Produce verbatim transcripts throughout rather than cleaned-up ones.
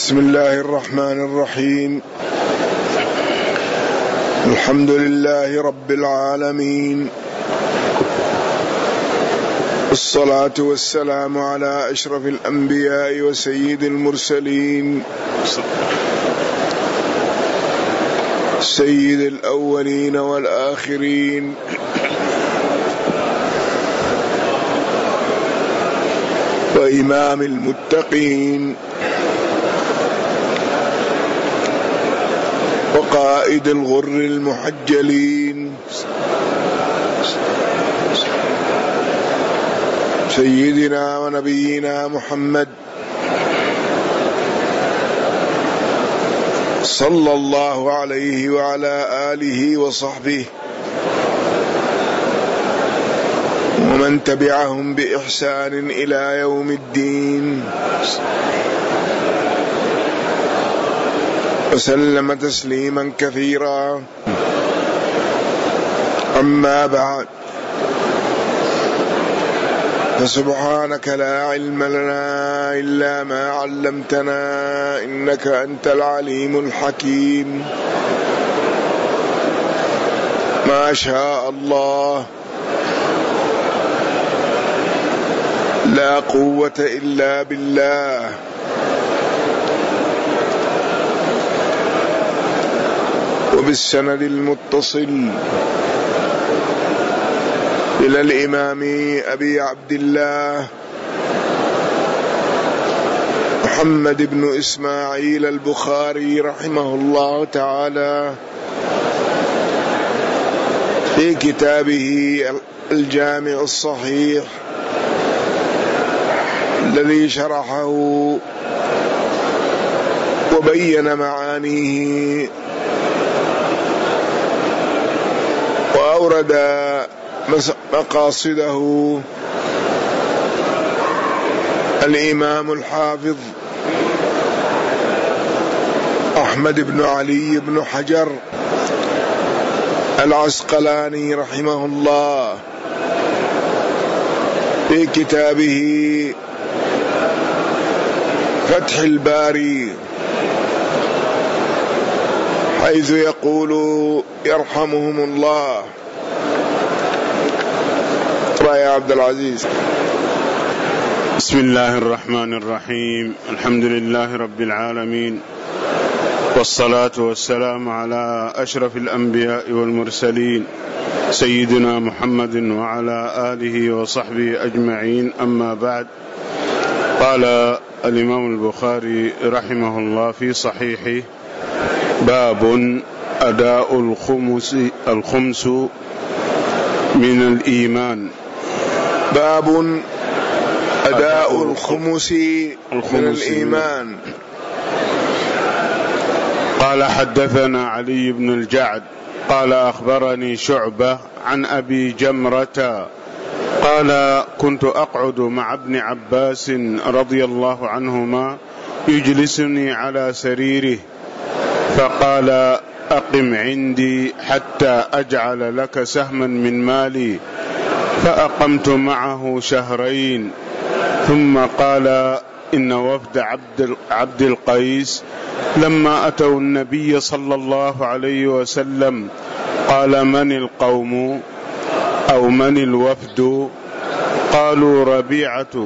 بسم الله الرحمن الرحيم. الحمد لله رب العالمين، الصلاة والسلام على أشرف الأنبياء وسيد المرسلين، سيد الأولين والآخرين، وإمام المتقين، وقائد الغر المحجلين، سيدنا ونبينا محمد صلى الله عليه وعلى آله وصحبه ومن تبعهم بإحسان إلى يوم الدين، وسلم تسليما كثيرا. أما بعد، فسبحانك لا علم لنا إلا ما علمتنا، إنك أنت العليم الحكيم. ما شاء الله، لا قوة إلا بالله. وبالسند المتصل إلى الإمام أبي عبد الله محمد بن إسماعيل البخاري رحمه الله تعالى في كتابه الجامع الصحيح الذي شرحه وبين معانيه وأورد مقاصده الإمام الحافظ أحمد بن علي بن حجر العسقلاني رحمه الله في كتابه فتح الباري، حيث يقول يرحمهم الله. يا عبد العزيز. بسم الله الرحمن الرحيم. الحمد لله رب العالمين، والصلاة والسلام على أشرف الأنبياء والمرسلين سيدنا محمد وعلى آله وصحبه أجمعين. أما بعد، قال الإمام البخاري رحمه الله في صحيحه: باب أداء الخمس الخمس من الإيمان. باب أداء الخمس من الإيمان. قال: حدثنا علي بن الجعد قال: أخبرني شعبة عن أبي جمرة قال: كنت أقعد مع ابن عباس رضي الله عنهما يجلسني على سريره، فقال: أقم عندي حتى أجعل لك سهما من مالي، فأقمت معه شهرين. ثم قال: إن وفد عبد, عبد القيس لما أتوا النبي صلى الله عليه وسلم قال: من القوم أو من الوفد؟ قالوا: ربيعة.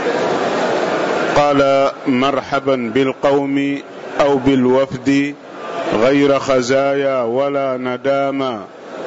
قال: مرحبا بالقوم أو بالوفد، غير خزايا ولا ندامة.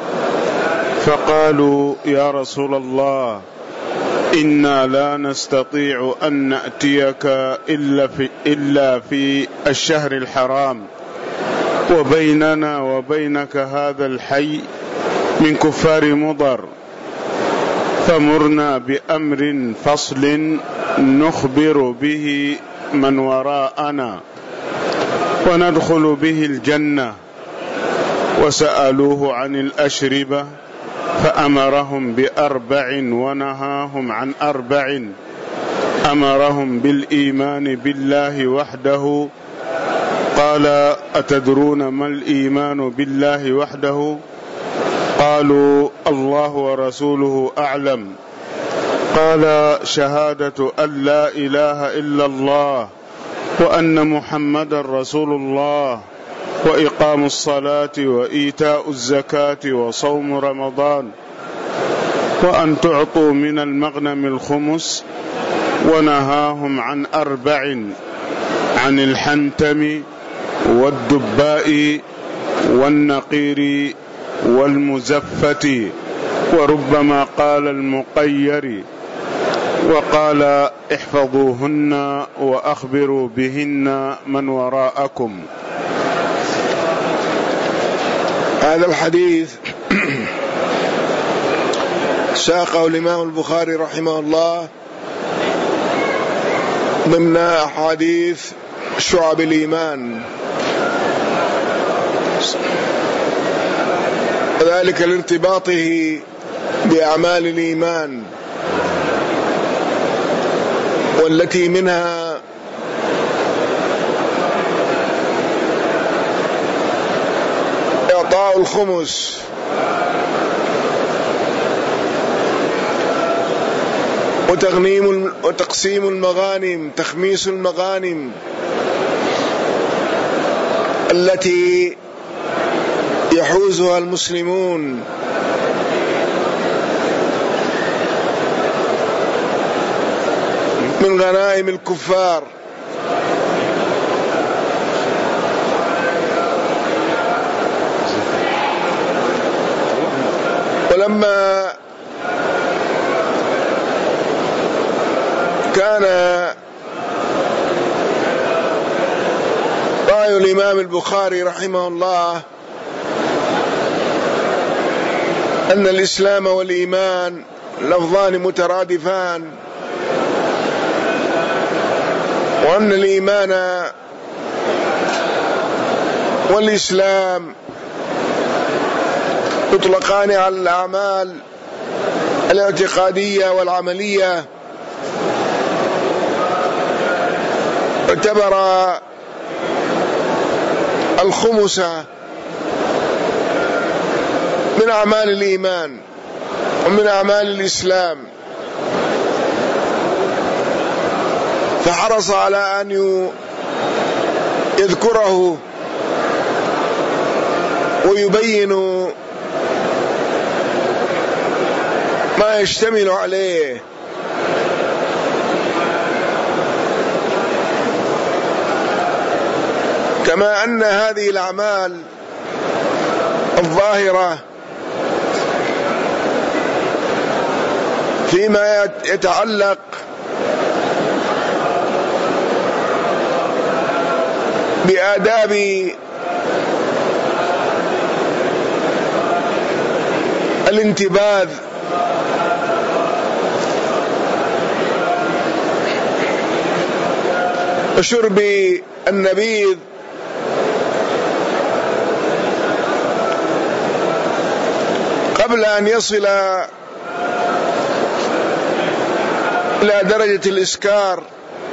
فقالوا: يا رسول الله، إنا لا نستطيع أن نأتيك إلا في, إلا في الشهر الحرام، وبيننا وبينك هذا الحي من كفار مضر، فمرنا بأمر فصل نخبر به من وراءنا وندخل به الجنة. وسألوه عن الأشربة فأمرهم بأربع ونهاهم عن أربع. أمرهم بالإيمان بالله وحده. قال: أتدرون ما الإيمان بالله وحده؟ قالوا: الله ورسوله أعلم. قال: شهادة أن لا إله إلا الله وأن محمدا رسول الله، وإقام الصلاة وإيتاء الزكاة وصوم رمضان، وأن تعطوا من المغنم الخمس، ونهاهم عن أربع: عن الحنتم والدباء والنقير والمزفة، وربما قال المقير، وقال: احفظوهن وأخبروا بهن من وراءكم. هذا الحديث ساقه الإمام البخاري رحمه الله ضمن أحاديث شعب الإيمان، وذلك لارتباطه بأعمال الإيمان، والتي منها إعطاء الخمس، وتغنيم وتقسيم المغانم، تخميس المغانم التي يحوزها المسلمون من غنائم الكفار. ولما كان رأي الإمام البخاري رحمه الله أن الإسلام والإيمان لفظان مترادفان، وأن الإيمان والإسلام يطلقان على الأعمال الاعتقادية والعملية، اعتبر الخمس من أعمال الإيمان ومن أعمال الإسلام، فحرص على أن يذكره ويبين ما يشتمل عليه. كما أن هذه الأعمال الظاهرة فيما يتعلق بآداب الانتباذ وشرب النبيذ قبل أن يصل إلى درجة الإسكار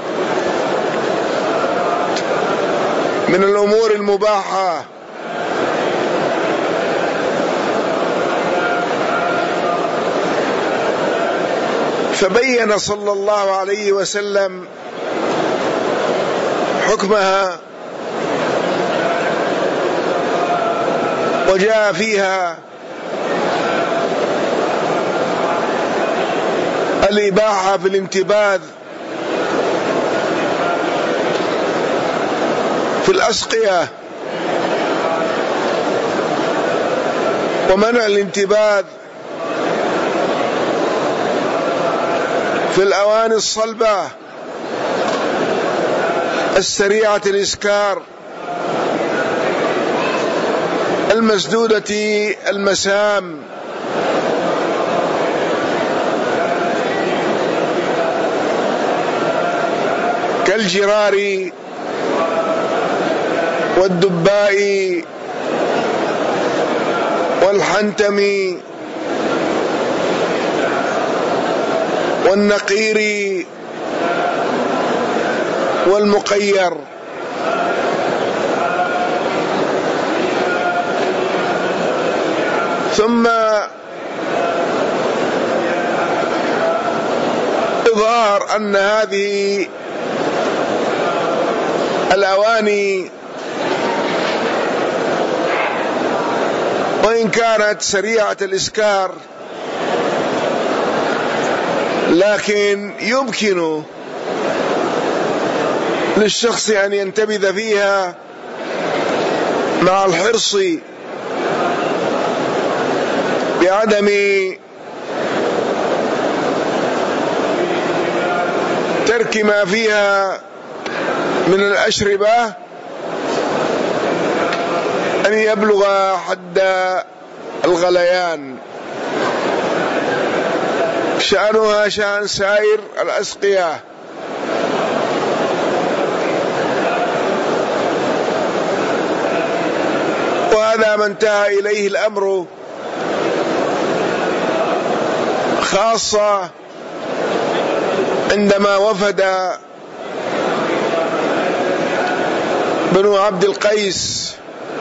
من الأمور المباحة، فبين صلى الله عليه وسلم حكمها وجاء فيها الإباحة في الانتباذ في الأسقية، ومنع الانتباذ في الأواني الصلبة السريعة الإسكار المسدودة المسام، كالجرار والدباء والحنتم والنقير والمقير. ثم إظهار أن هذه الأواني وإن كانت سريعة الإسكار لكن يمكن للشخص أن ينتبذ فيها مع الحرص بعدم ترك ما فيها من الأشربة أن يبلغ حد الغليان. شأنها شأن سائر الأسقية. وهذا ما انتهى إليه الأمر خاصة عندما وفد بنو عبد القيس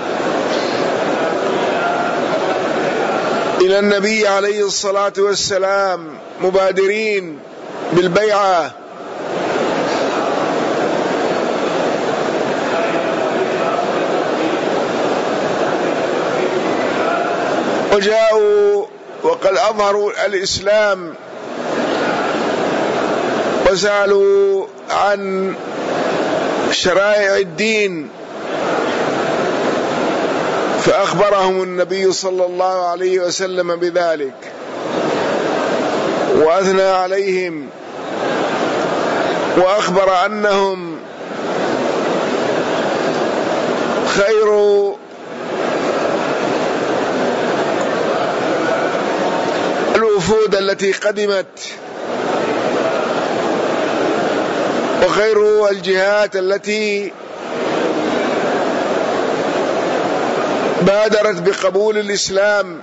إلى النبي عليه الصلاة والسلام مبادرين بالبيعة، وجاءوا وقد أظهروا الإسلام وسألوا عن شرائع الدين، فأخبرهم النبي صلى الله عليه وسلم بذلك وأثنى عليهم وأخبر أنهم خير الوفود التي قدمت وخير الجهات التي بادرت بقبول الإسلام،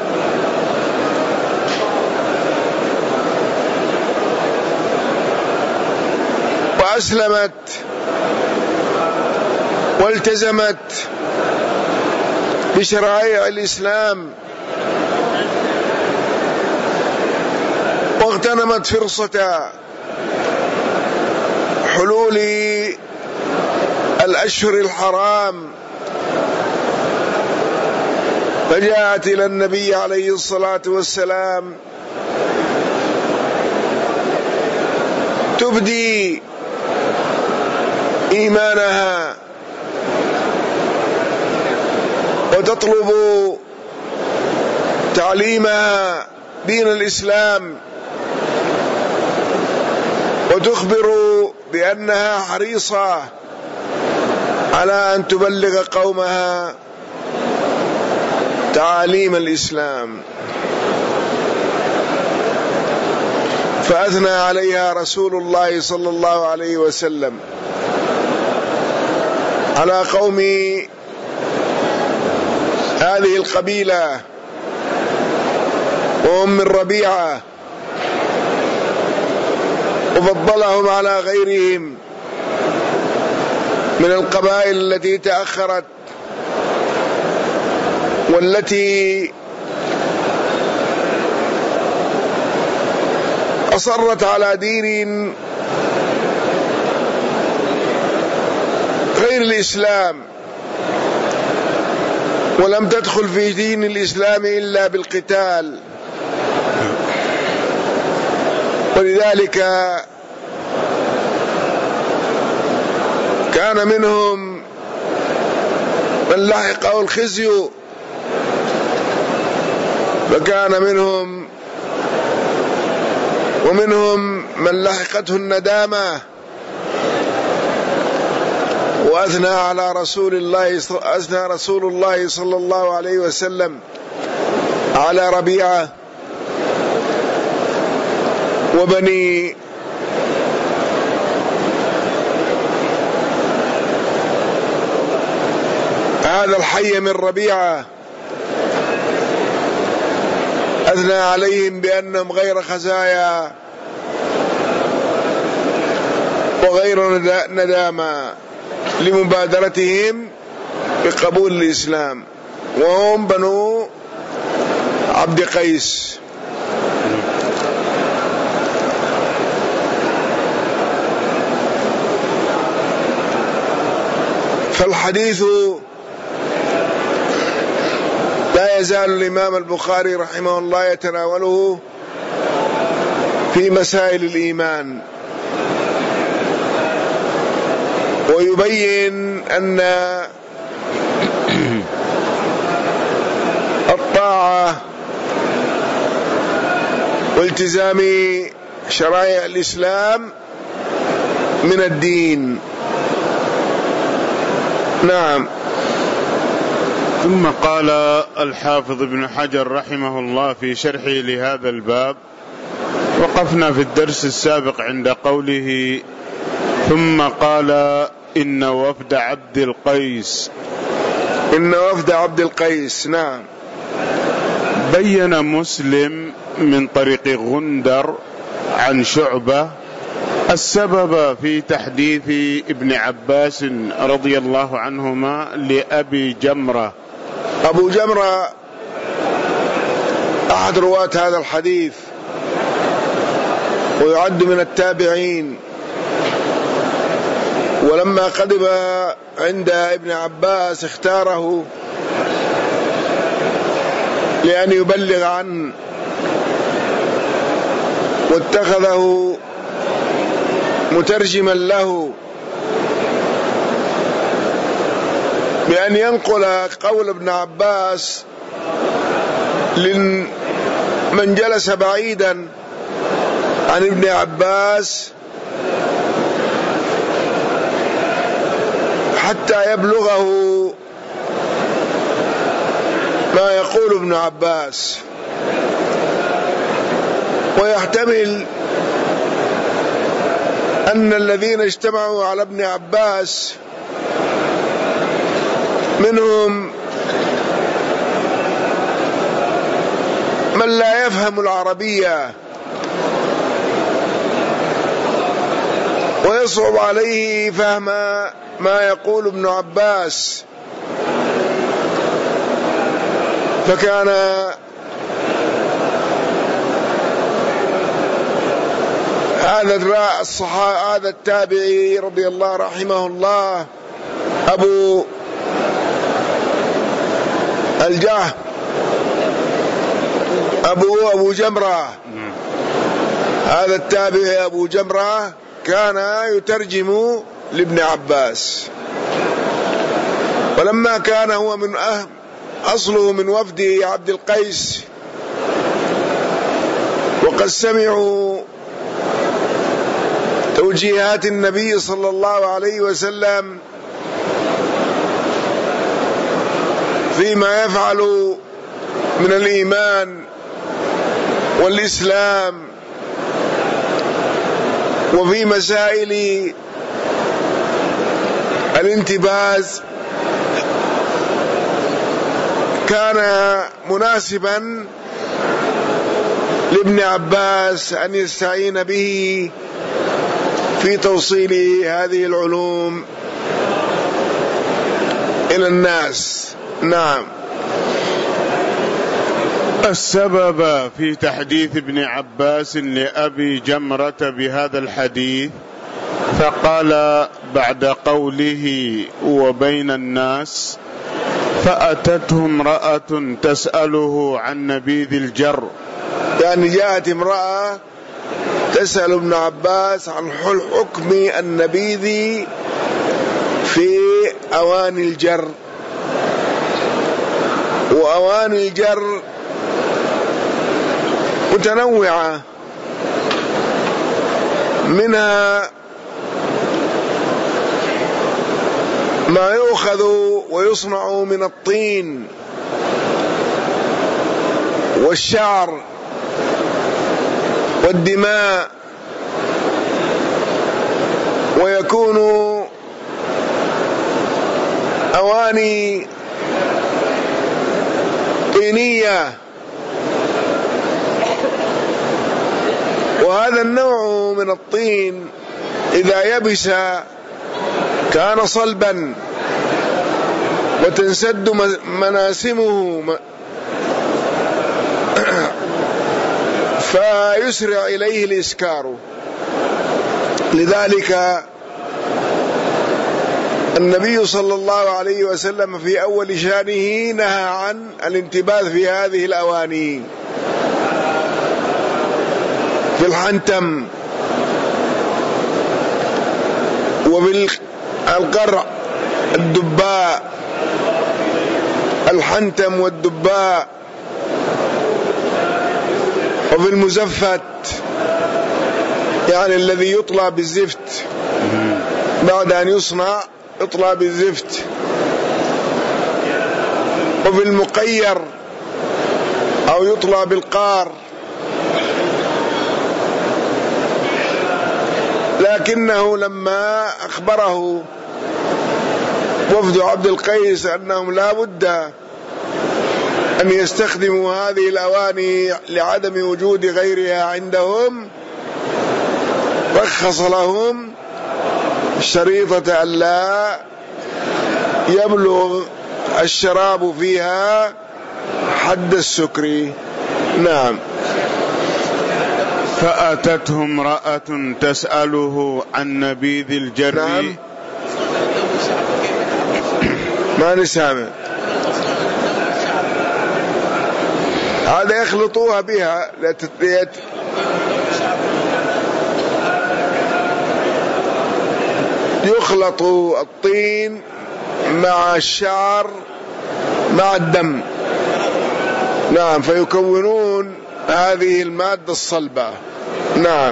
وأسلمت والتزمت بشرائع الإسلام واغتنمت فرصة حلول الأشهر الحرام، فجاءت إلى النبي عليه الصلاة والسلام تبدي إيمانها وتطلب تعليمها دين الإسلام، وتخبر بأنها حريصة على أن تبلغ قومها تعاليم الإسلام. فأثنى عليها رسول الله صلى الله عليه وسلم على قوم هذه القبيلة وهم من ربيعة، وفضلهم على غيرهم من القبائل التي تأخرت والتي أصرت على دين غير الإسلام ولم تدخل في دين الإسلام إلا بالقتال. ولذلك كان منهم من لحقه الخزي، فكان منهم ومنهم من لحقته الندامة. وأثنى على رسول الله أثنى رسول الله صلى الله عليه وسلم على ربيعة وبني هذا الحي من ربيعة، أثنى عليهم بأنهم غير خزايا وغير ندامة لمبادرتهم بقبول الإسلام، وهم بنو عبد قيس. فالحديث لا يزال الإمام البخاري رحمه الله يتناوله في مسائل الإيمان، ويبين أن الطاعة والتزام شرائع الإسلام من الدين. نعم. ثم قال الحافظ ابن حجر رحمه الله في شرحه لهذا الباب: وقفنا في الدرس السابق عند قوله: ثم قال إن وفد عبد القيس إن وفد عبد القيس. نعم. بين مسلم من طريق غندر عن شعبة السبب في تحديث ابن عباس رضي الله عنهما لأبي جمرة. أبو جمرة أحد رواة هذا الحديث، ويعد من التابعين، ولما قدم عند ابن عباس اختاره لأن يبلغ عنه، واتخذه مترجما له بأن ينقل قول ابن عباس لمن جلس بعيدا عن ابن عباس حتى يبلغه ما يقول ابن عباس. ويحتمل أن الذين اجتمعوا على ابن عباس منهم من لا يفهم العربية ويصعب عليه فهم ما يقول ابن عباس، فكان هذا الصحابي هذا التابعي رضي الله رحمه الله أبو الجهم أبو أبو جمرة، هذا التابعي أبو جمرة كان يترجم لابن عباس. ولما كان هو من أهم أصله من وفد عبد القيس، وقد سمعوا توجيهات النبي صلى الله عليه وسلم فيما يفعل من الإيمان والإسلام وفي مسائل الانتباز، كان مناسبا لابن عباس أن يستعين به في توصيل هذه العلوم إلى الناس. نعم. السبب في تحديث ابن عباس لأبي جمرة بهذا الحديث، فقال بعد قوله وبين الناس: فأتته امرأة تسأله عن نبيذ الجر. يعني جاءت امرأة تسأل ابن عباس عن حكم النبيذ في أواني الجر. وأواني الجر متنوعة، منها ما يؤخذ ويصنع من الطين والشعر والدماء، ويكون أواني طينية. وهذا النوع من الطين إذا يبس كان صلبا وتنسد مناسمه فيسرع إليه الإسكار. لذلك النبي صلى الله عليه وسلم في أول شأنه نهى عن الانتباذ في هذه الأواني، في الحنتم وبالقرع الدباء، الحنتم والدباء، وفي المزفت يعني الذي يطلى بالزفت بعد أن يصنع يطلى بالزفت، وفي المقير أو يطلى بالقار. لكنه لما أخبره وفد عبد القيس أنهم لا بد أن يستخدموا هذه الأواني لعدم وجود غيرها عندهم، رخص لهم شريطة ألا يبلغ الشراب فيها حد السكر. نعم. فأتته امرأة تسأله عن نبيذ الجر. نعم. ما نسامع هذا يخلطوها بها لتتليت. يخلط الطين مع الشعر مع الدم. نعم. فيكونون هذه المادة الصلبة. نعم.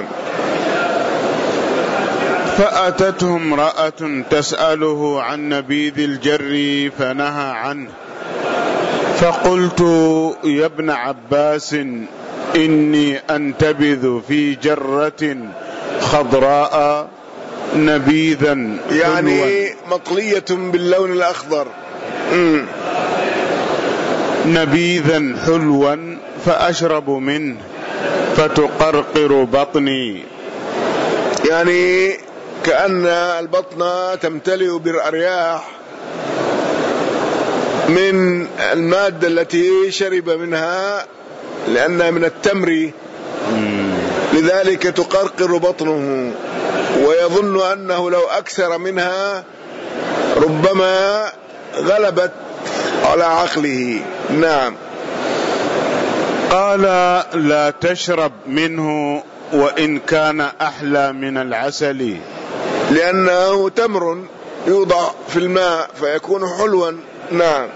فأتته امرأة تسأله عن نبيذ الجر فنهى عنه، فقلت يا ابن عباس إني أنتبذ في جرة خضراء نبيذا يعني حلوا، مطلية باللون الأخضر. مم. نبيذا حلوا فأشرب منه فتقرقر بطني، يعني كأن البطن تمتلئ بالأرياح من المادة التي شرب منها لأنها من التمر، لذلك تقرقر بطنه، ويظن أنه لو أكثر منها ربما غلبت على عقله. نعم. قال لا تشرب منه وإن كان أحلى من العسل، لأنه تمر يوضع في الماء فيكون حلوا. نعم.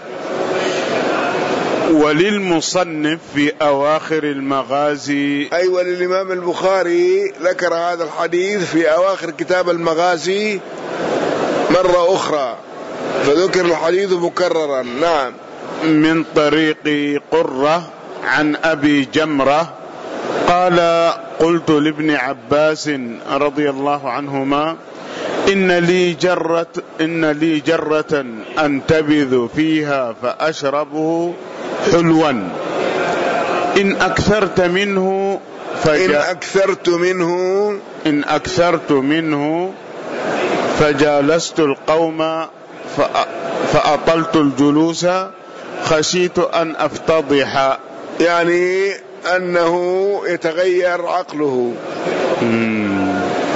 وللمصنف في أواخر المغازي، أي أيوة، للإمام البخاري ذكر هذا الحديث في أواخر كتاب المغازي مرة أخرى، فذكر الحديث مكررا. نعم. من طريق قرة عن أبي جمرة قال قلت لابن عباس رضي الله عنهما إن لي جرة إن لي جرة أنتبذ فيها فأشربه حلوا، إن أكثرت منه إن أكثرت منه إن أكثرت منه فجالست القوم فأطلت الجلوس خشيت أن أفتضح، يعني أنه يتغير عقله. مم.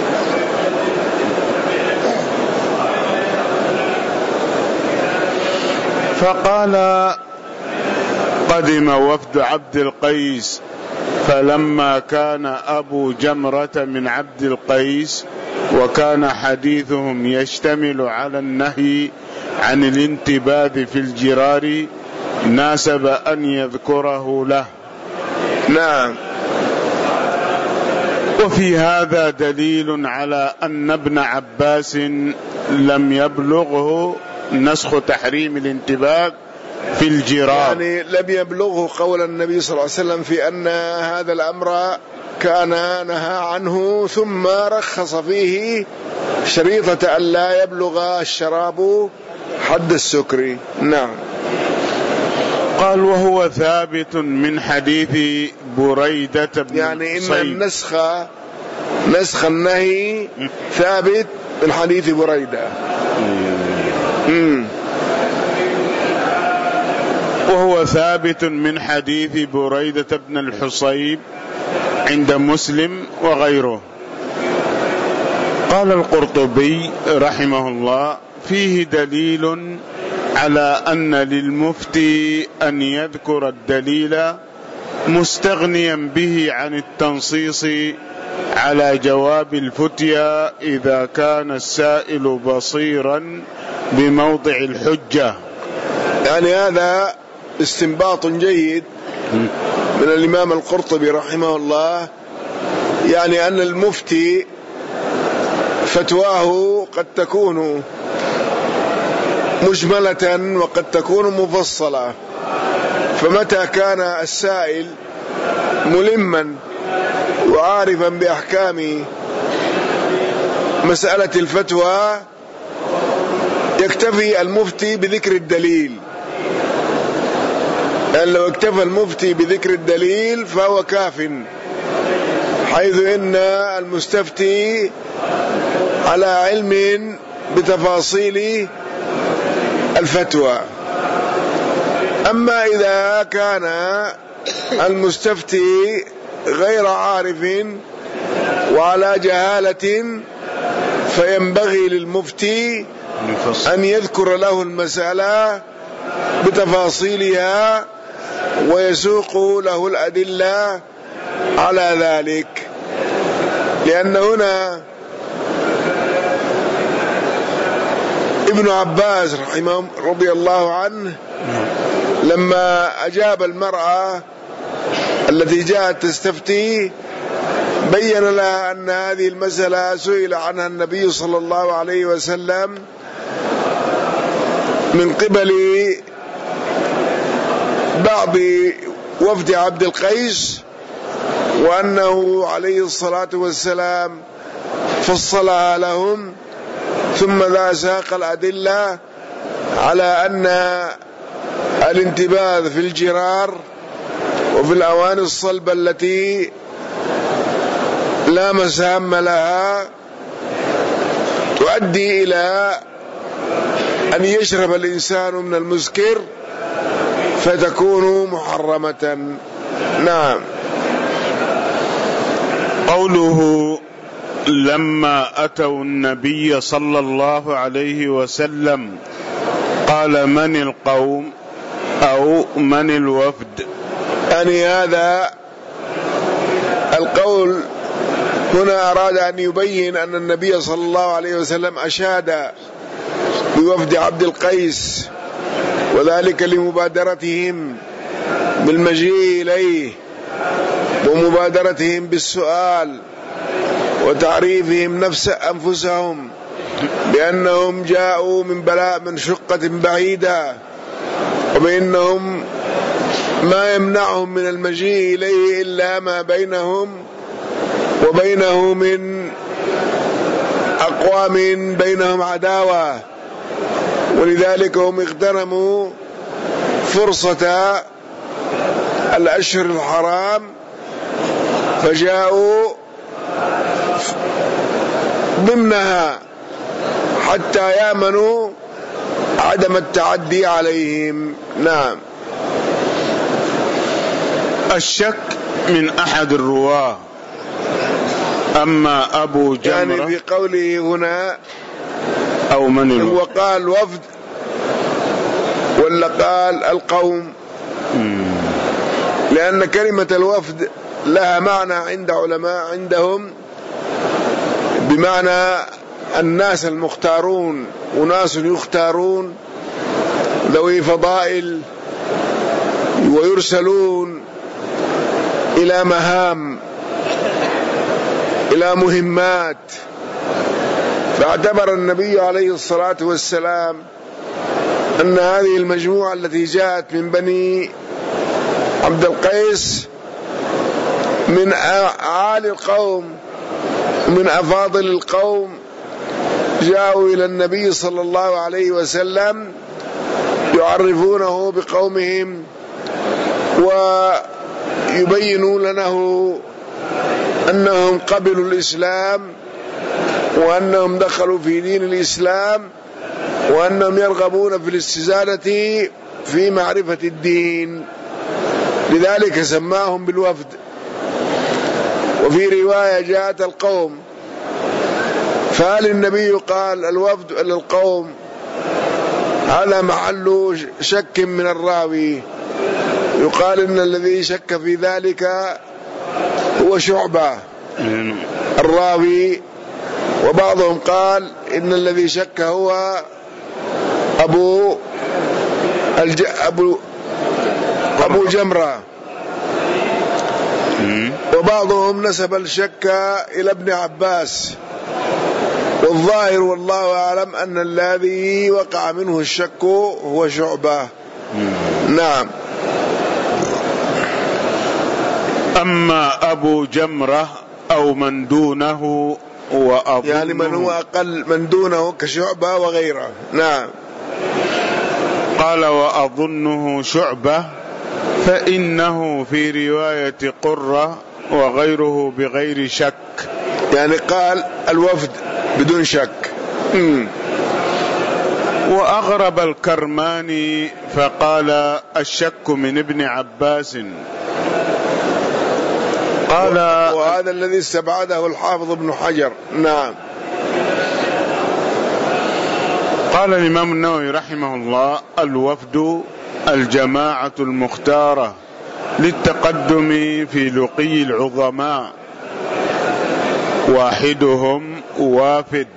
فقال قدم وفد عبد القيس، فلما كان أبو جمرة من عبد القيس وكان حديثهم يشتمل على النهي عن الانتباذ في الجرار ناسب أن يذكره له. نعم. وفي هذا دليل على أن ابن عباس لم يبلغه نسخ تحريم الانتباذ في الجرار، يعني لم يبلغه قول النبي صلى الله عليه وسلم في أن هذا الأمر كان نهى عنه ثم رخص فيه شريطة أن لا يبلغ الشراب حد السكر. نعم. قال وهو ثابت من حديث بريدة بن يعني إن صيب. النسخ نسخ النهي ثابت من حديث بريدة. مم. وهو ثابت من حديث بريدة بن الحصيب عند مسلم وغيره. قال القرطبي رحمه الله: فيه دليل على أن للمفتي أن يذكر الدليل مستغنيا به عن التنصيص على جواب الفتيا إذا كان السائل بصيرا بموضع الحجة. يعني هذا استنباط جيد من الإمام القرطبي رحمه الله، يعني أن المفتي فتواه قد تكون مجملة وقد تكون مفصلة، فمتى كان السائل ملما وعارفا بأحكام مسألة الفتوى يكتفي المفتي بذكر الدليل. يعني لو اكتفى المفتي بذكر الدليل فهو كاف، حيث إن المستفتي على علم بتفاصيل الفتوى. أما إذا كان المستفتي غير عارف وعلى جهالة فينبغي للمفتي أن يذكر له المسألة بتفاصيلها ويسوق له الأدلة على ذلك، لأن هنا ابن عباس رحمه رضي الله عنه لما أجاب المرأة التي جاءت تستفتي بين لها أن هذه المسألة سئل عنها النبي صلى الله عليه وسلم من قبل بعض وفد عبد القيس، وأنه عليه الصلاة والسلام فصلها لهم، ثم ذا ساق الأدلة على أن الانتباذ في الجرار وفي الأواني الصلبة التي لا مسام لها تؤدي إلى أن يشرب الإنسان من المسكر فتكون محرمة. نعم. قوله: لما أتوا النبي صلى الله عليه وسلم قال: من القوم أو من الوفد؟ يعني هذا القول هنا أراد أن يبين أن النبي صلى الله عليه وسلم أشاد بوفد عبد القيس، وذلك لمبادرتهم بالمجيء إليه ومبادرتهم بالسؤال وتعريفهم نفس أنفسهم بأنهم جاءوا من بلاء من شقة بعيدة، وبأنهم ما يمنعهم من المجيء إليه إلا ما بينهم وبينه من أقوام بينهم عداوة، ولذلك هم اغتنموا فرصة الأشهر الحرام فجاءوا ضمنها حتى يامنوا عدم التعدي عليهم. نعم. الشك من أحد الرواه. أما أبو جمرة يعني في قوله هنا أو من هو قال وفد ولا قال القوم؟ لأن كلمة الوفد لها معنى عند علماء عندهم بمعنى الناس المختارون، وناس يختارون ذوي فضائل ويرسلون إلى مهام إلى مهمات. فاعتبر النبي عليه الصلاة والسلام أن هذه المجموعة التي جاءت من بني عبد القيس من أعالي القوم من أفاضل القوم جاءوا إلى النبي صلى الله عليه وسلم يعرفونه بقومهم ويبينون له أنهم قبلوا الإسلام وأنهم دخلوا في دين الإسلام وأنهم يرغبون في الاستزادة في معرفة الدين، لذلك سماهم بالوفد. وفي رواية جاءت القوم فهل النبي قال الوفد للقوم هذا محل شك من الراوي؟ يقال إن الذي شك في ذلك هو شعبة الراوي، وبعضهم قال إن الذي شك هو أبو الج... أبو أبو جمرة، وبعضهم نسب الشك إلى ابن عباس، والظاهر والله أعلم أن الذي وقع منه الشك هو شعبة. نعم. أما أبو جمرة أو من دونه وأظنه، يعني من هو أقل من دونه كشعبة وغيره. نعم. قال وأظنه شعبة، فإنه في رواية قرة وغيره بغير شك، يعني قال الوفد بدون شك. م. وأغرب الكرماني فقال الشك من ابن عباس. قال وهذا الذي استبعده الحافظ ابن حجر. نعم. قال الإمام النووي رحمه الله الوفد الجماعة المختارة للتقدم في لقي العظماء، واحدهم وافد.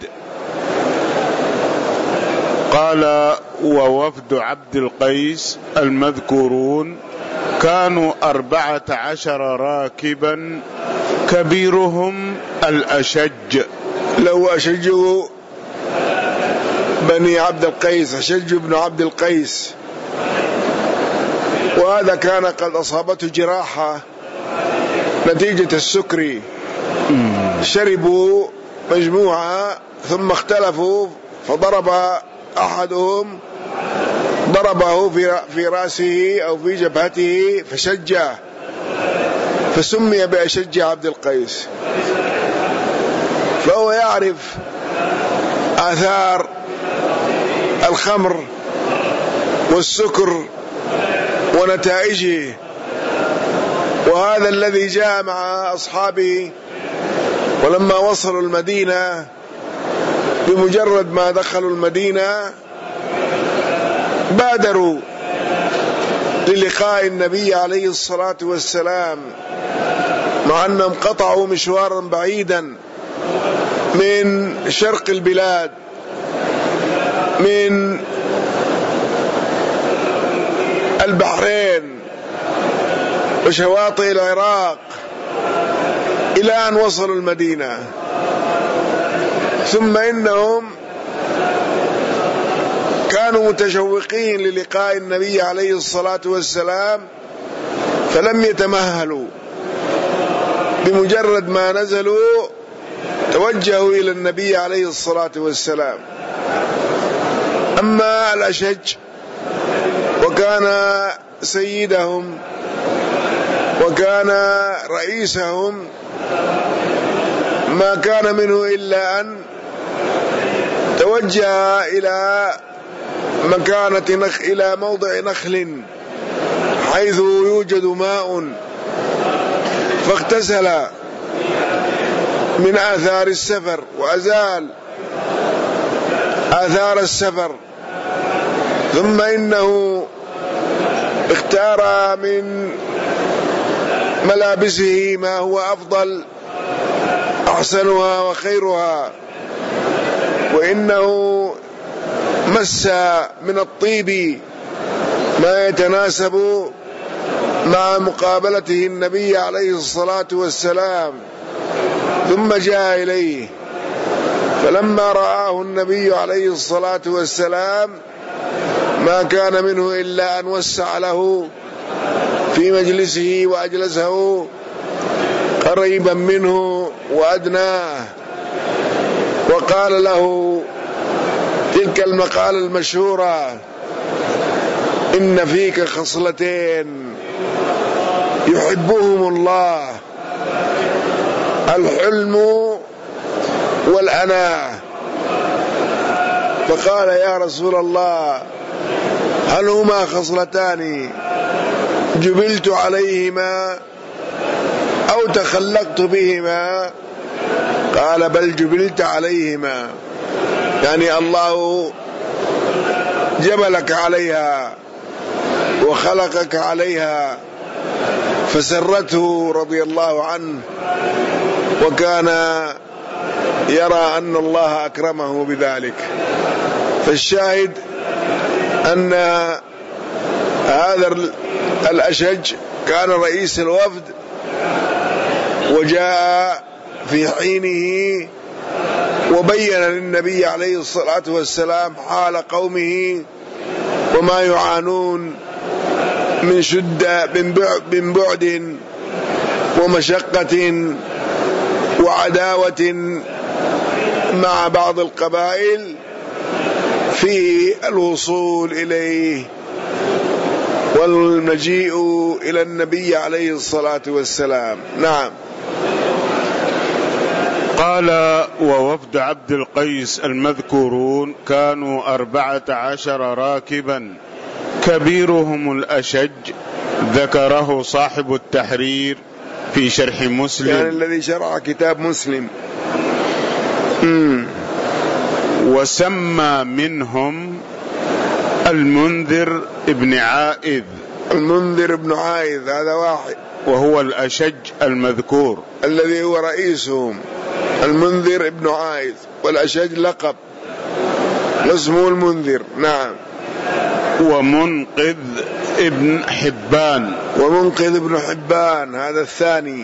قال ووفد عبد القيس المذكورون كانوا أربعة عشر راكبا، كبيرهم الأشج. لو أشجوا بني عبد القيس، أشج بن عبد القيس، وهذا كان قد أصابته جراحة نتيجة السكري، شربوا مجموعة ثم اختلفوا، فضرب أحدهم ضربه في في رأسه أو في جبهته فشجه، فسمي بأشج عبد القيس. فهو يعرف آثار الخمر والسكر ونتائجه، وهذا الذي جاء مع أصحابه، ولما وصلوا المدينة بمجرد ما دخلوا المدينة بادروا للقاء النبي عليه الصلاة والسلام، مع أنهم قطعوا مشوارا بعيدا من شرق البلاد، من البحرين وشواطئ العراق إلى أن وصلوا المدينة. ثم إنهم كانوا متشوقين للقاء النبي عليه الصلاة والسلام، فلم يتمهلوا، بمجرد ما نزلوا توجهوا إلى النبي عليه الصلاة والسلام. أما الأشج وكان سيدهم وكان رئيسهم، ما كان منه إلا أن توجه إلى مكانة نخ إلى موضع نخل حيث يوجد ماء، فاغتسل من آثار السفر وأزال آثار السفر، ثم إنه اختار من ملابسه ما هو أفضل أحسنها وخيرها، وإنه مس من الطيب ما يتناسب مع مقابلته النبي عليه الصلاة والسلام، ثم جاء إليه. فلما رآه النبي عليه الصلاة والسلام ما كان منه إلا أن وسع له في مجلسه وأجلسه قريبا منه وأدناه، وقال له تلك المقالة المشهورة: إن فيك خصلتين يحبهم الله، الحلم والأناة. فقال يا رسول الله هل هما خصلتان جبلت عليهما أو تخلقت بهما؟ قال بل جبلت عليهما، يعني الله جبلك عليها وخلقك عليها، فسرته رضي الله عنه، وكان يرى أن الله أكرمه بذلك. فالشاهد أن هذا الأشج كان رئيس الوفد، وجاء في حينه وبين للنبي عليه الصلاة والسلام حال قومه وما يعانون من شدة من بعد ومشقة وعداوة مع بعض القبائل في الوصول إليه والمجيء إلى النبي عليه الصلاة والسلام. نعم. قال ووفد عبد القيس المذكورون كانوا أربعة عشر راكبا كبيرهم الأشج، ذكره صاحب التحرير في شرح مسلم، يعني الذي شرع كتاب مسلم. مم. وسمى منهم المنذر ابن عائذ. المنذر ابن عائذ هذا واحد، وهو الأشج المذكور الذي هو رئيسهم. المنذر ابن عائذ، والأشج لقب، اسمه المنذر. نعم. ومنقذ ابن حبان. ومنقذ ابن حبان هذا الثاني.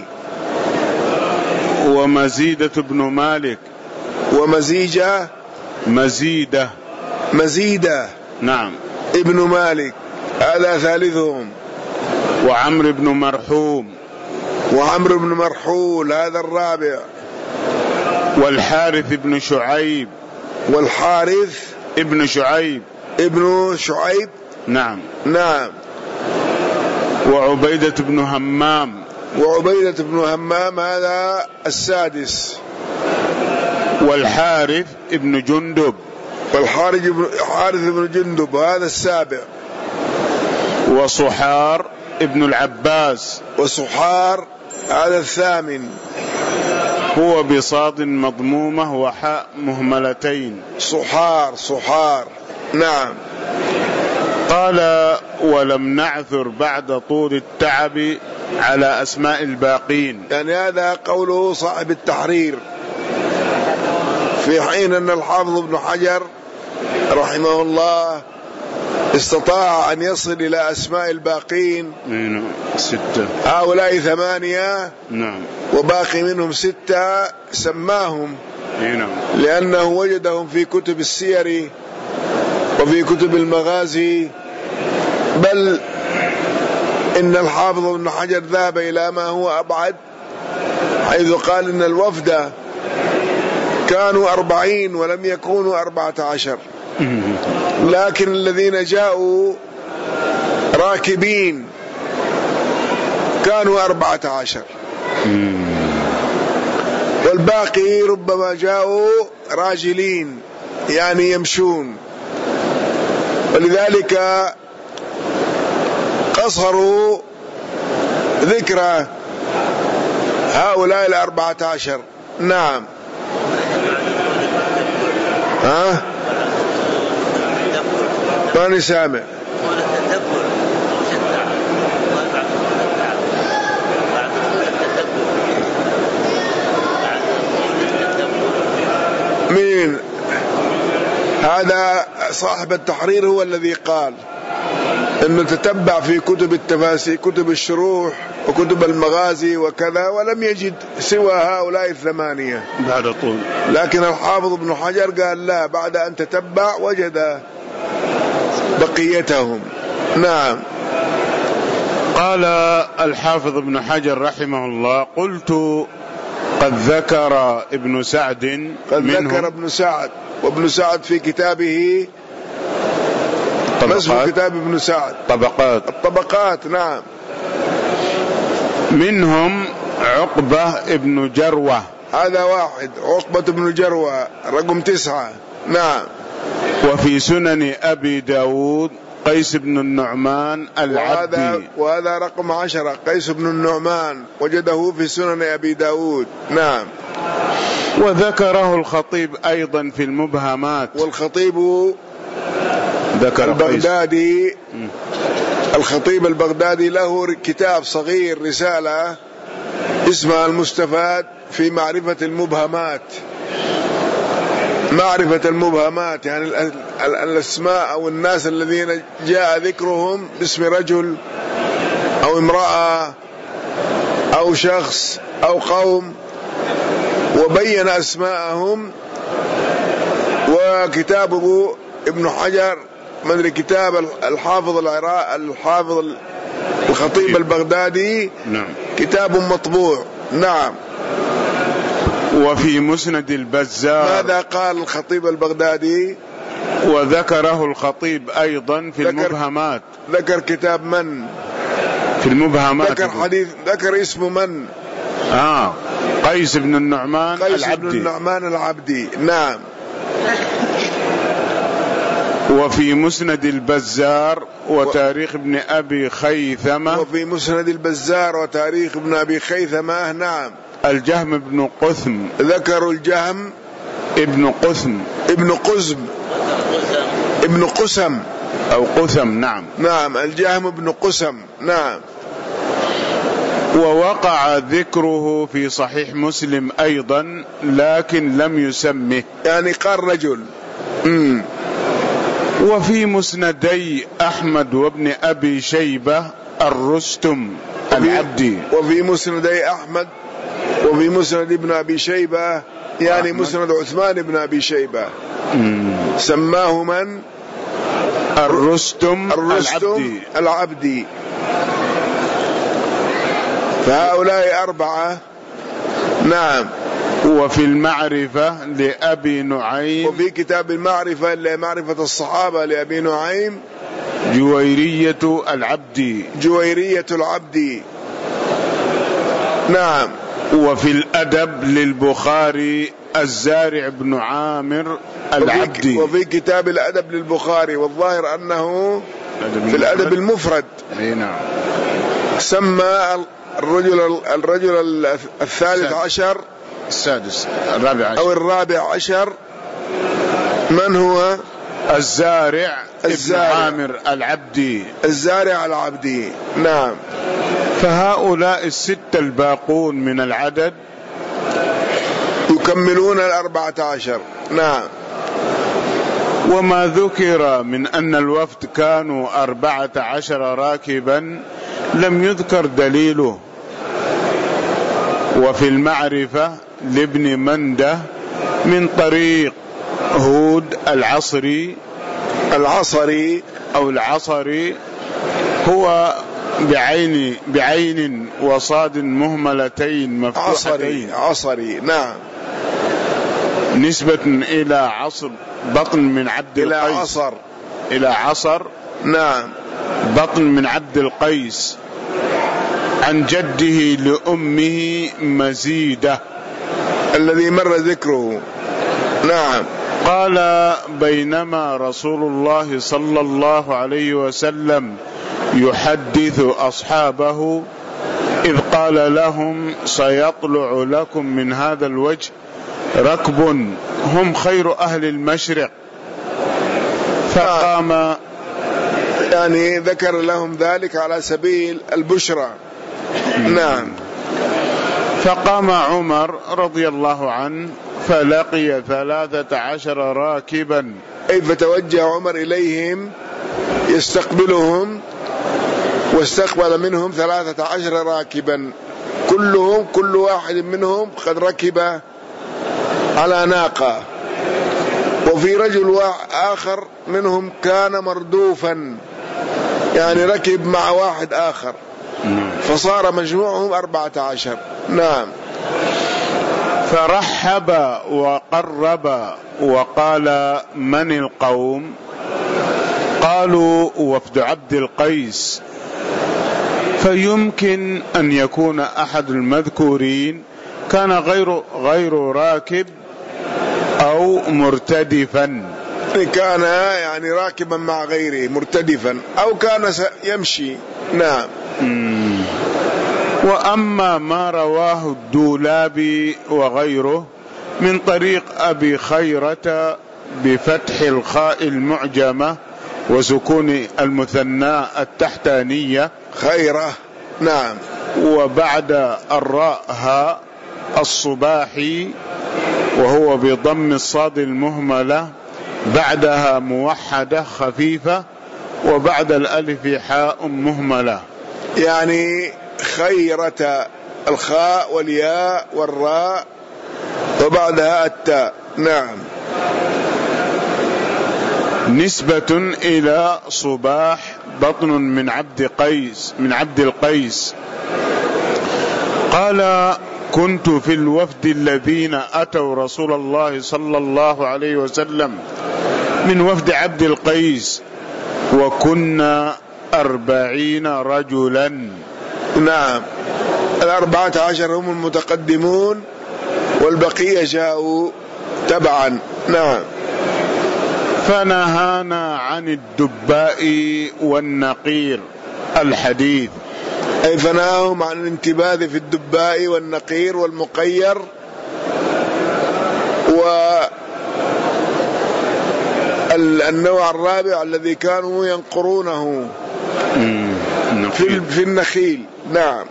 ومزيدة ابن مالك. ومزيجة مزيدة مزيدة نعم ابن مالك هذا ثالثهم. وعمر بن مرحوم. وعمر بن مرحول هذا الرابع. والحارث ابن شعيب. والحارث ابن شعيب ابن شعيب نعم. نعم. وعبيدة بن همام. وعبيدة بن همام هذا السادس. والحارث ابن جندب. والحارث بن حارث بن جندب هذا السابع. وصحار ابن العباس. وصحار هذا الثامن. هو بصاد مضمومة وحاء مهملتين. صحار صحار. نعم. قال ولم نعثر بعد طول التعب على أسماء الباقين، يعني هذا قوله صاحب التحرير، في حين أن الحافظ ابن حجر رحمه الله استطاع أن يصل إلى أسماء الباقين ستة، هؤلاء ثمانية نعم، وباقي منهم ستة سماهم نعم، لأنه وجدهم في كتب السير وفي كتب المغازي، بل إن الحافظ ابن حجر ذهب إلى ما هو أبعد، حيث قال إن الوفد كانوا أربعين ولم يكونوا أربعة عشر، لكن الذين جاءوا راكبين كانوا أربعة عشر، والباقي ربما جاءوا راجلين يعني يمشون، ولذلك قصروا ذكر هؤلاء الأربعة عشر. نعم. ها ماني سامع. مين هذا؟ صاحب التحرير هو الذي قال انه تتبع في كتب التفاسير، كتب الشروح وكتب المغازي وكذا، ولم يجد سوى هؤلاء الثمانية بعد طول، لكن الحافظ ابن حجر قال لا، بعد أن تتبع وجد بقيتهم. نعم. قال الحافظ ابن حجر رحمه الله: قلت قد ذكر ابن سعد قد ذكر ابن سعد، وابن سعد في كتابه ما اسمه كتاب ابن سعد؟ طبقات. الطبقات. نعم. منهم عقبة ابن جروة، هذا واحد، عقبة ابن جروة رقم تسعة. نعم. وفي سنن أبي داود قيس بن النعمان العبدي، وهذا, وهذا رقم عشرة، قيس بن النعمان وجده في سنن أبي داود. نعم. وذكره الخطيب أيضا في المبهمات. والخطيب ذكر البغدادي الخطيب البغدادي له كتاب صغير رسالة اسمها المستفاد في معرفة المبهمات. معرفة المبهمات يعني الأسماء أو الناس الذين جاء ذكرهم باسم رجل أو امرأة أو شخص أو قوم وبين أسماءهم. وكتابه ابن حجر من كتاب الحافظ العراق الحافظ الخطيب البغدادي نعم. كتاب مطبوع. نعم. وفي مسند البزار ماذا قال الخطيب البغدادي؟ وذكره الخطيب أيضا في ذكر المبهمات. ذكر كتاب من؟ في المبهمات ذكر حديث ذكر اسم من؟ آه قيس بن النعمان قيس العبدي. بن النعمان العبدي. نعم. وفي مسند البزار وتاريخ ابن أبي خيثمة. وفي مسند البزار وتاريخ ابن أبي خيثمة. نعم. الجهم بن قثم. ذكروا الجهم ابن قثم ابن قزم ابن قسم أو قثم. نعم. نعم. الجهم بن قسم. نعم. ووقع ذكره في صحيح مسلم أيضا لكن لم يسمه يعني قال رجل. مم. وفي مسندي أحمد وابن أبي شيبة الرستم العبدي. وفي مسندي أحمد وفي مسند ابن أبي شيبة يعني أحمد. مسند عثمان بن أبي شيبة. مم. سماه من؟ الرستم, الرستم العبدي, العبدي. فهؤلاء أربعة. نعم. وفي المعرفة لأبي نعيم. وفي كتاب المعرفة لمعرفة الصحابة لأبي نعيم جويرية العبدي. جويرية العبدي. نعم. وفي الأدب للبخاري الزارع بن عامر العبدي. وفي, وفي كتاب الأدب للبخاري والظاهر أنه في الأدب المفرد. نعم. سمى الرجل الرجل الثالث عشر السادس الرابع عشر أو الرابع عشر من هو؟ الزارع, الزارع ابن عامر العبدي. الزارع العبدي. نعم. فهؤلاء الستة الباقون من العدد يكملون الأربعة عشر. نعم. وما ذكر من أن الوفد كانوا أربعة عشر راكبا لم يذكر دليله. وفي المعرفة لابن منده من طريق هود العصري العصري أو العصري هو بعين بعين وصاد مهملتين مفتوحتين. عصري. عصري. نعم. نسبة إلى عصر بطن من عبد إلى القيس. عصر. إلى عصر. نعم. بطن من عبد القيس عن جده لأمه مزيدة الذي مر ذكره. نعم. قال بينما رسول الله صلى الله عليه وسلم يحدث أصحابه إذ قال لهم سيطلع لكم من هذا الوجه ركب هم خير أهل المشرق فقام. يعني ذكر لهم ذلك على سبيل البشرى. نعم. فقام عمر رضي الله عنه فلقي ثلاثة عشر راكبا. أي فتوجه عمر إليهم يستقبلهم واستقبل منهم ثلاثة عشر راكبا كلهم كل واحد منهم قد ركب على ناقة. وفي رجل آخر منهم كان مردوفا يعني ركب مع واحد آخر فصار مجموعهم أربعة عشر. نعم. فرحب وقرب وقال من القوم؟ قالوا وفد عبد القيس. فيمكن أن يكون أحد المذكورين كان غير غير راكب أو مرتدفا. كان يعني راكبا مع غيره مرتدفا أو كان يمشي. نعم. وأما ما رواه الدولابي وغيره من طريق أبي خيرة بفتح الخاء المعجمة وسكون المثنى التحتانية خيرة. نعم. وبعد الراء ها الصباحي وهو بضم الصاد المهملة، بعدها موحدة خفيفة، وبعد الألف حاء مهملة. يعني خيرة الخاء والياء والراء وبعدها التاء. نعم. نسبة إلى صباح بطن من عبد قيس من عبد القيس. قال: كنت في الوفد الذين أتوا رسول الله صلى الله عليه وسلم من وفد عبد القيس، وكنا أربعين رجلا. نعم. الأربعة عشر هم المتقدمون والبقية جاءوا تبعا. نعم. فنهانا عن الدباء والنقير الحديث، أي فنهاهم عن الانتباذ في الدباء والنقير والمقير والنوع الرابع الذي كانوا ينقرونه في في النخيل. نعم.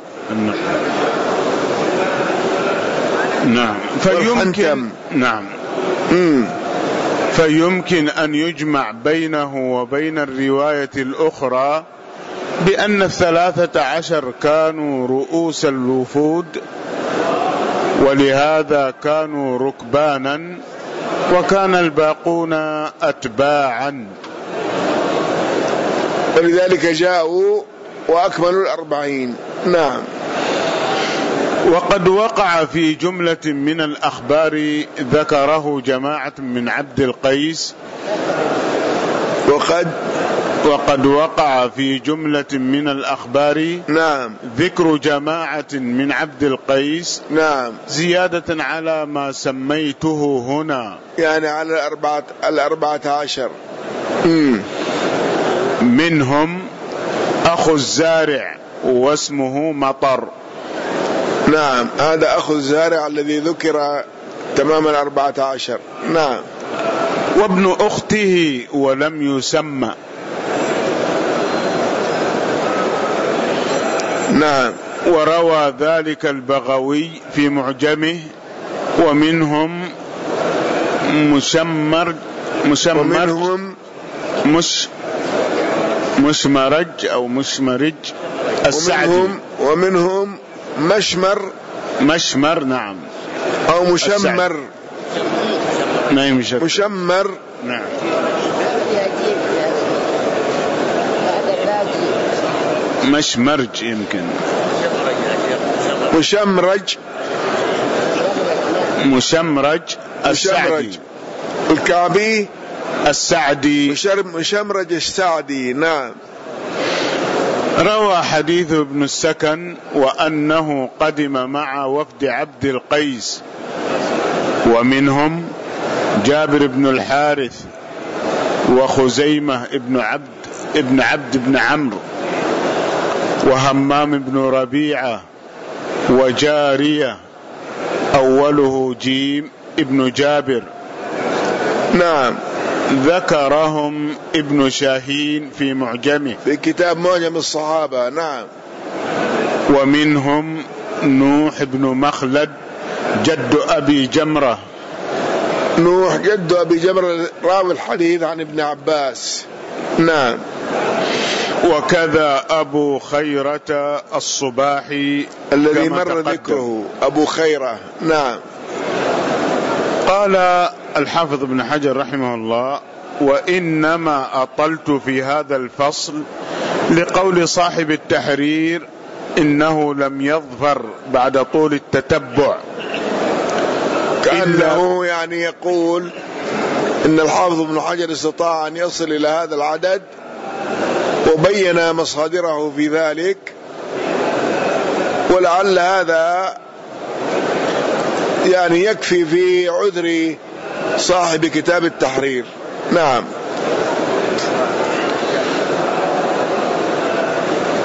نعم. فيمكن نعم مم. فيمكن أن يجمع بينه وبين الرواية الأخرى بأن الثلاثة عشر كانوا رؤوس الوفود، ولهذا كانوا ركبانا، وكان الباقون أتباعا، ولذلك جاءوا وأكملوا الأربعين. نعم. وقد وقع في جملة من الأخبار ذكره جماعة من عبد القيس وقد وقد وقع في جملة من الأخبار نعم ذكر جماعة من عبد القيس نعم زيادة على ما سميته هنا، يعني على الأربعة, الأربعة عشر. مم. منهم أخو الزارع واسمه مطر. نعم. هذا أخو الزارع الذي ذكر تمام الأربعة عشر. نعم. وابن أخته ولم يسمى. نعم. وروى ذلك البغوي في معجمه. ومنهم مشمر مشمر ومنهم مش مشمرج أو مشمرج السعدي. ومنهم, ومنهم مشمر مشمر نعم أو مشمر نعم مشمر نعم مشمرج يمكن مشمرج مشمرج السعدي مشمرج الكعبي السعدي مشمرج السعدي. نعم. روى حديث ابن السكن وأنه قدم مع وفد عبد القيس، ومنهم جابر بن الحارث وخزيمة ابن عبد ابن عبد بن عمرو وهمام بن ربيعة وجارية أوله جيم ابن جابر. نعم. ذكرهم ابن شاهين في معجمه في كتاب معجم الصحابة. نعم. ومنهم نوح بن مخلد جد أبي جمرة. نوح جد أبي جمرة راوي الحديث عن ابن عباس. نعم. وكذا أبو خيرة الصباحي الذي مر ذكره أبو خيرة. نعم. قال الحافظ ابن حجر رحمه الله: وإنما أطلت في هذا الفصل لقول صاحب التحرير إنه لم يظفر بعد طول التتبع، كأنه يعني يقول إن الحافظ ابن حجر استطاع أن يصل إلى هذا العدد وبين مصادره في ذلك، ولعل هذا يعني يكفي في عذر صاحب كتاب التحرير. نعم.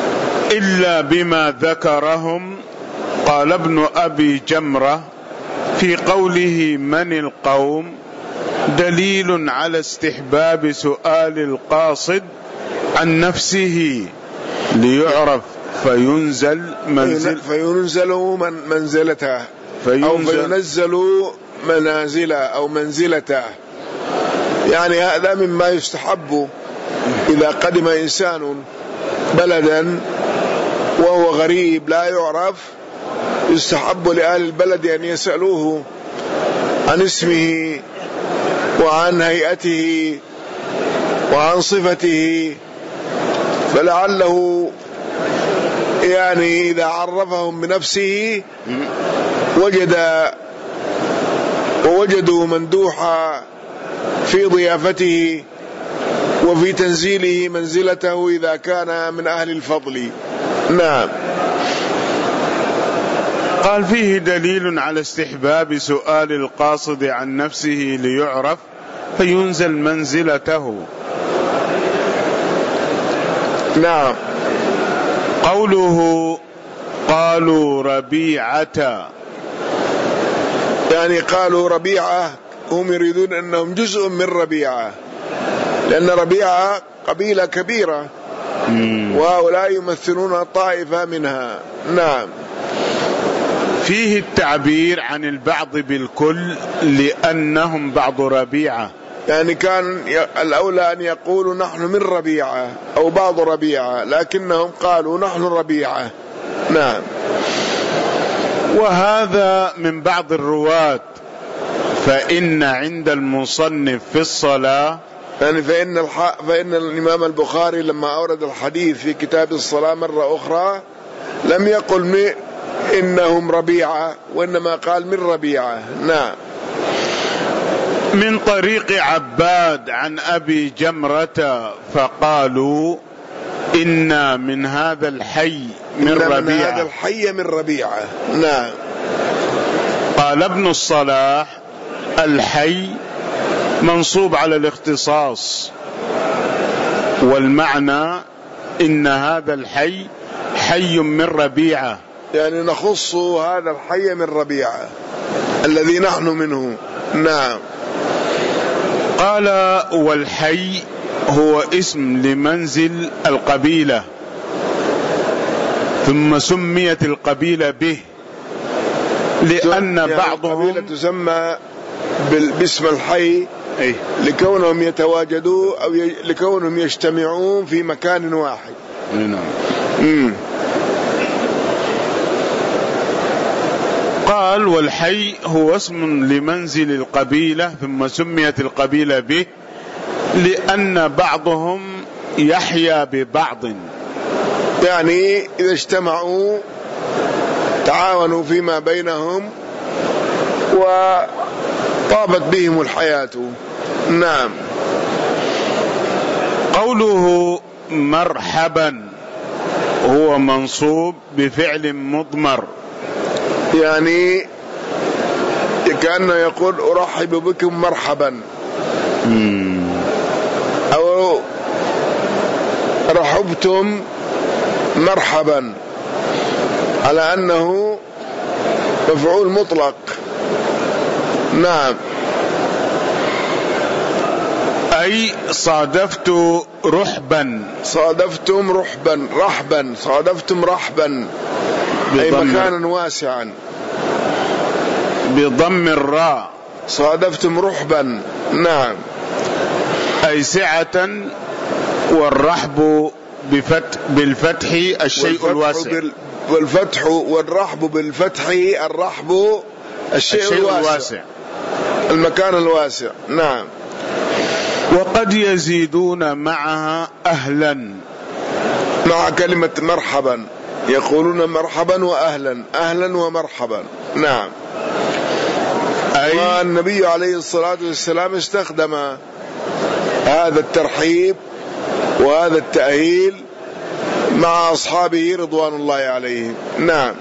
إلا بما ذكرهم. قال ابن أبي جمرة في قوله من القوم دليل على استحباب سؤال القاصد عن نفسه ليعرف فينزل منزل فينزل من منزلته أو فينزل منازله أو منزلته. يعني هذا مما يستحب إذا قدم إنسان بلدا وهو غريب لا يعرف، يستحب لأهل البلد أن يسألوه عن اسمه وعن هيئته وعن صفته، فلعله يعني إذا عرفهم بنفسه وجد ووجدوا مندوحا في ضيافته وفي تنزيله منزلته إذا كان من أهل الفضل. نعم. قال فيه دليل على استحباب سؤال القاصد عن نفسه ليعرف فينزل منزلته. نعم. قوله قالوا ربيعة، يعني قالوا ربيعة هم يريدون أنهم جزء من ربيعة، لأن ربيعة قبيلة كبيرة وهؤلاء يمثلون طائفة منها. نعم. فيه التعبير عن البعض بالكل لأنهم بعض ربيعة، يعني كان الأولى أن يقولوا نحن من ربيعة أو بعض ربيعة، لكنهم قالوا نحن ربيعة. نعم. وهذا من بعض الرواة، فإن عند المصنف في الصلاة، يعني فإن, الح... فإن الإمام البخاري لما أورد الحديث في كتاب الصلاة مرة أخرى لم يقل م... إنهم ربيعة، وإنما قال من ربيعة. نعم. من طريق عباد عن أبي جمرة فقالوا إنا من هذا الحي من ربيعة، من هذا الحي من ربيعة. نعم. قال ابن الصلاح الحي منصوب على الاختصاص، والمعنى إن هذا الحي حي من ربيعة، يعني نخص هذا الحي من ربيعة الذي نحن منه. نعم. قال والحي هو اسم لمنزل القبيلة، ثم سميت القبيلة به لأن يعني بعضهم القبيلة تسمى باسم الحي أي لكونهم يتواجدوا أو ي... لكونهم يجتمعون في مكان واحد. نعم. مم. قال والحي هو اسم لمنزل القبيلة، ثم سميت القبيلة به لأن بعضهم يحيا ببعض، يعني إذا اجتمعوا تعاونوا فيما بينهم وطابت بهم الحياة. نعم. قوله مرحبا هو منصوب بفعل مضمر، يعني كأنه يقول أرحب بكم مرحبا، أو رحبتم مرحبا، على أنه مفعول مطلق. نعم. أي صادفت رحبا، صادفتم رحبا رحبا صادفتم رحبا أي مكانا واسعا بضم الراء، صادفتم رحبا. نعم. أي سعة، والرحب بفتح بالفتح الشيء الواسع، والفتح والرحب بالفتح الرحب الشيء, الشيء الواسع. الواسع المكان الواسع. نعم. وقد يزيدون معها أهلا، مع كلمة مرحبا يقولون مرحبا وأهلا، أهلا ومرحبا. نعم. أي النبي عليه الصلاة والسلام استخدم هذا الترحيب وهذا التأهيل مع أصحابه رضوان الله عليهم. نعم.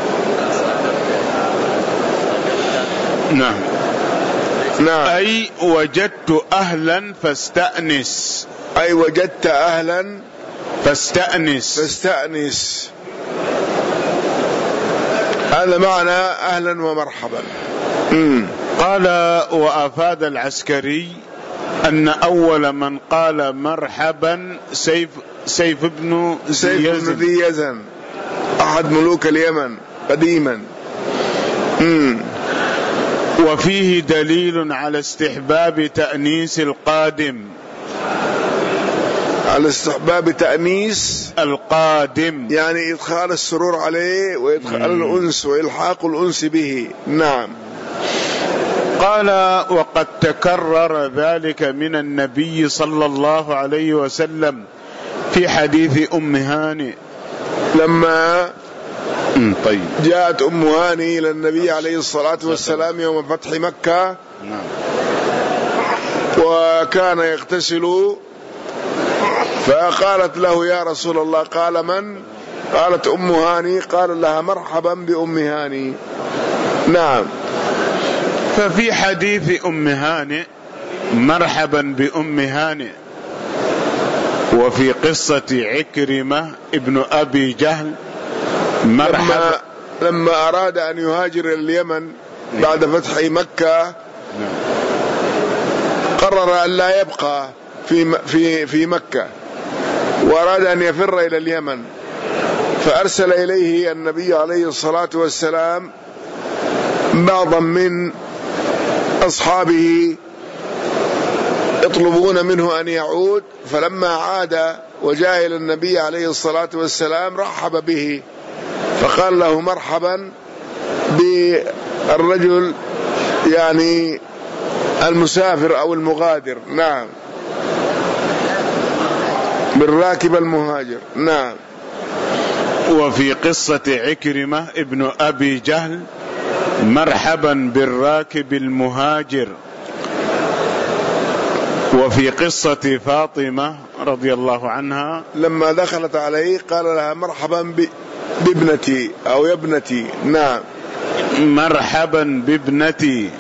نعم. نعم. أي وجدت أهلا فاستأنس، أي وجدت أهلا فاستأنس فاستأنس هذا معنى أهلا ومرحبا. مم. قال: وأفاد العسكري أن أول من قال مرحبا سيف سيف بن سيف بن ذي يزن أحد ملوك اليمن قديما. مم. وفيه دليل على استحباب تأنيس القادم، على استحباب تأنيس القادم يعني إدخال السرور عليه وإدخال الأنس وإلحاق الأنس به. نعم. قال: وقد تكرر ذلك من النبي صلى الله عليه وسلم في حديث أم هانئ لما طيب جاءت أم هاني إلى النبي عليه الصلاة والسلام يوم فتح مكة، وكان يغتسل، فقالت له: يا رسول الله. قال: من؟ قالت: أم هاني. قال لها: مرحبا بأم هاني. نعم. ففي حديث أم هانئ مرحبا بأم هانئ، وفي قصة عكرمة ابن أبي جهل مرحبا لما, لما أراد أن يهاجر إلى اليمن بعد فتح مكة قرر أن لا يبقى في في في مكة، وأراد أن يفر إلى اليمن، فأرسل إليه النبي عليه الصلاة والسلام بعضا من أصحابه يطلبون منه أن يعود، فلما عاد وجاء إلى النبي عليه الصلاة والسلام رحب به، فقال له: مرحبا بالرجل يعني المسافر أو المغادر. نعم. بالراكب المهاجر. نعم. وفي قصة عكرمة ابن أبي جهل مرحبا بالراكب المهاجر. وفي قصة فاطمة رضي الله عنها لما دخلت عليه قال لها: مرحبا بابنتي أو يا ابنتي. نعم. مرحبا بابنتي.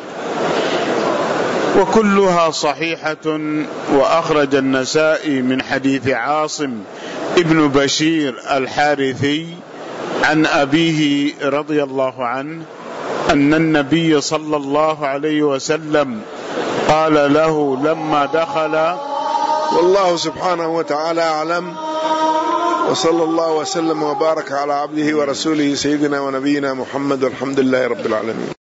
وكلها صحيحة. وأخرج النسائي من حديث عاصم ابن بشير الحارثي عن أبيه رضي الله عنه أن النبي صلى الله عليه وسلم قال له لما دخل. والله سبحانه وتعالى أعلم، وصلى الله وسلم وبارك على عبده ورسوله سيدنا ونبينا محمد، والحمد لله رب العالمين.